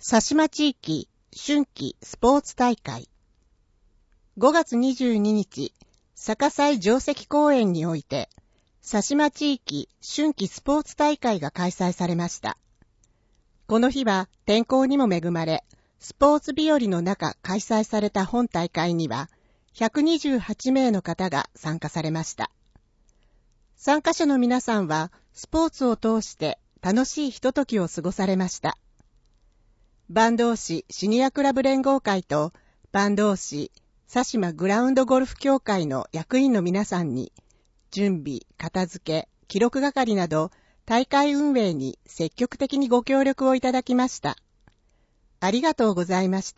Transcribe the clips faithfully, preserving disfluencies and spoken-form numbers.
佐島地域春季スポーツ大会ごがつにじゅうににち、逆西城跡公園において、佐島地域春季スポーツ大会が開催されました。この日は天候にも恵まれ、スポーツ日和の中開催された本大会には、ひゃくにじゅうはちめいの方が参加されました。参加者の皆さんは、スポーツを通して楽しいひとときを過ごされました。坂東市シニアクラブ連合会と坂東市佐島グラウンドゴルフ協会の役員の皆さんに、準備、片付け、記録係など大会運営に積極的にご協力をいただきました。ありがとうございました。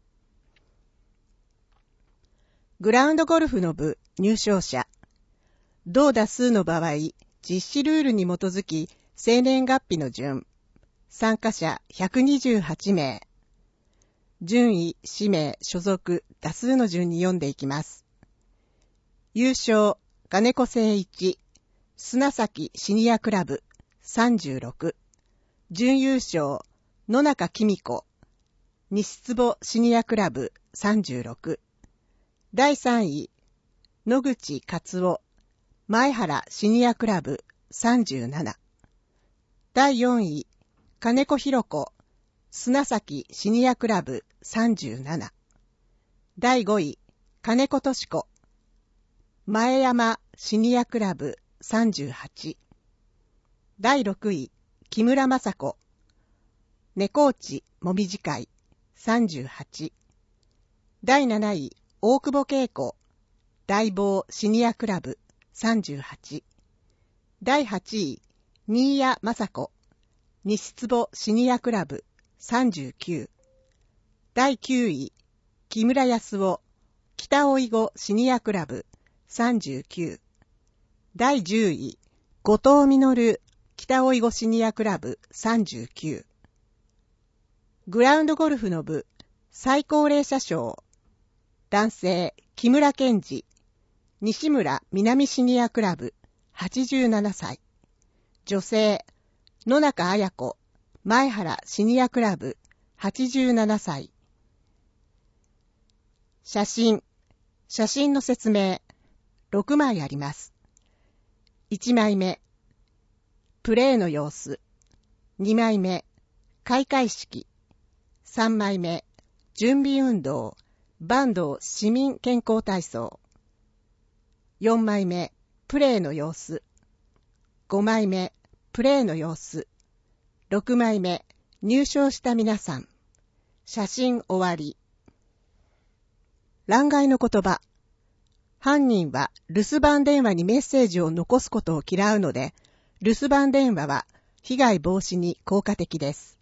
グラウンドゴルフの部入賞者。同打数の場合、実施ルールに基づき生年月日の順。参加者ひゃくにじゅうはちめい。順位、氏名、所属、打数の順に読んでいきます。優勝、金子誠一、砂崎シニアクラブ、さんじゅうろく。準優勝、野中公子、西坪シニアクラブ、さんじゅうろく。だいさんい、野口勝夫、前原シニアクラブ、さんじゅうなな。だいよんい、金子博子、砂崎シニアクラブさんじゅうなな。だいごい、金子敏子、前山シニアクラブさんじゅうはち。だいろくい、木村雅子、猫内もみじ会さんじゅうはち。だいなない、大久保恵子、大坊シニアクラブさんじゅうはち。だいはちい、新谷雅子、西坪シニアクラブさんじゅうきゅう。だいきゅうい、木村康夫、北大井後シニアクラブさんじゅうきゅう。だいじゅうい、後藤実、北大井後シニアクラブさんじゅうきゅう。グラウンドゴルフの部、最高齢者賞。男性、木村健二、西村南シニアクラブはちじゅうななさい。女性、野中彩子、前原シニアクラブ、はちじゅうななさい。写真。写真の説明。ろくまいあります。いちまいめ。プレーの様子。にまいめ。開会式。さんまいめ。準備運動。坂東市民健康体操。よんまいめ。プレーの様子。ごまいめ。プレーの様子。ろくまいめ、入賞した皆さん。写真終わり。欄外の言葉。犯人は留守番電話にメッセージを残すことを嫌うので、留守番電話は被害防止に効果的です。